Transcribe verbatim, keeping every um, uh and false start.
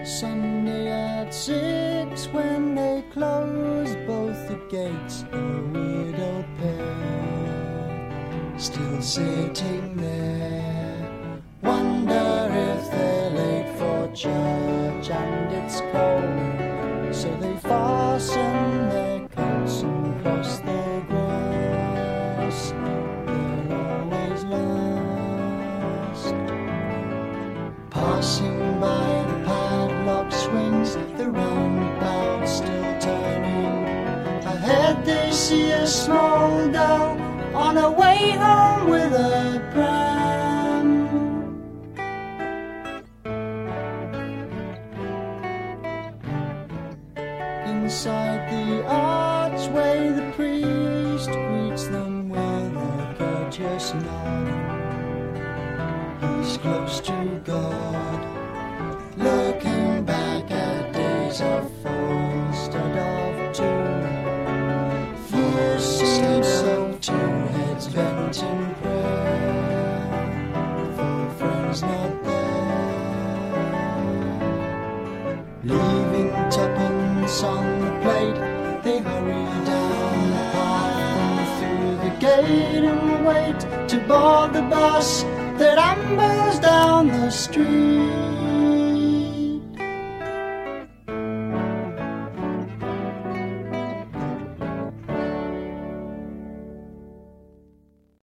Sunday at six, when they close both the gates, a widowed pair still sitting there. Wonder if they're late for church and it's cold, so they fasten their coats and cross the grass. They'll always last. Passing by the padlock swings, the roundabout still turning. Ahead they see a small girl on her way home with a pram. Inside the archway the priest greets them with a courteous nod. He's close to God, looking back at days of four instead of two. Fear seems of two heads bent in prayer, for friends not there. Leaving tuppence on the plate, they hurry down the path and through the gate and wait to board the bus that ambles down the street.